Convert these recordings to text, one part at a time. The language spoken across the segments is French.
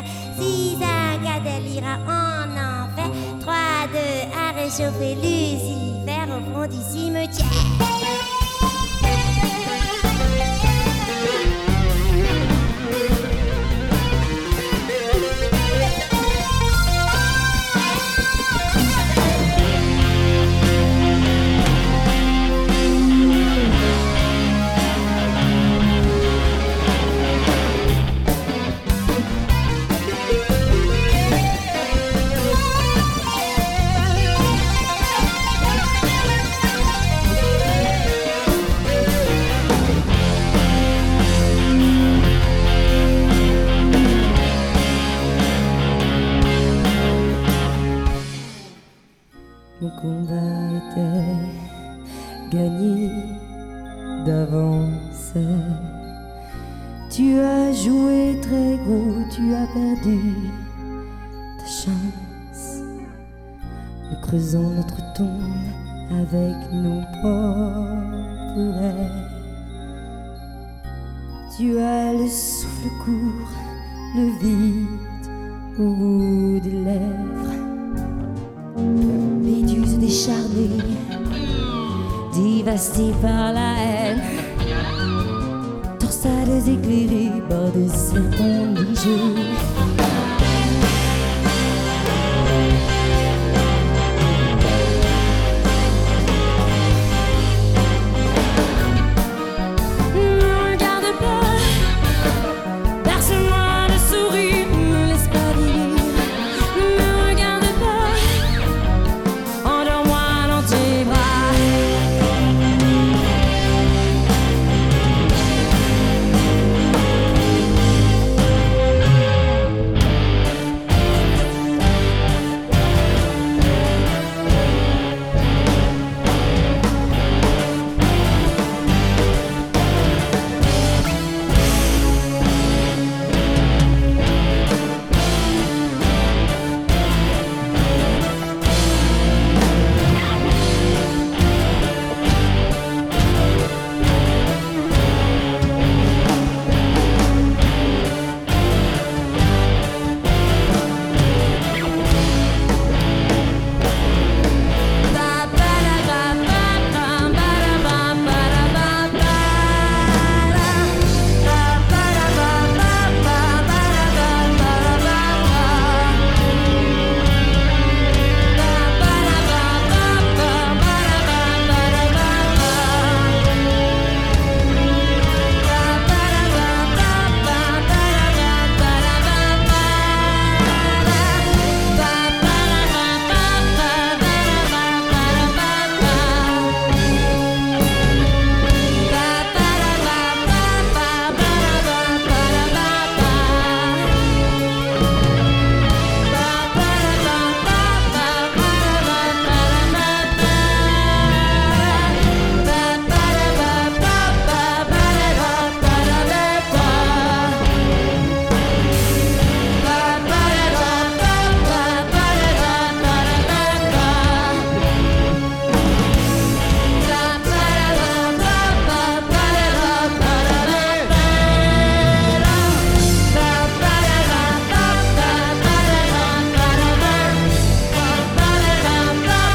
6 à 4, elle ira en enfer. 3, 2 à réchauffer Lucifer au fond du cimetière. Mon combat était gagné d'avance. Tu as joué très gros, tu as perdu ta chance. Nous creusons notre tombe avec nos propres rêves. Tu as le souffle court, le vide au bout des lèvres. Méduse décharnée, dévastée par la haine, torsades éclairées par des serpents légers.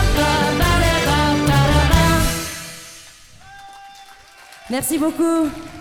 Merci beaucoup.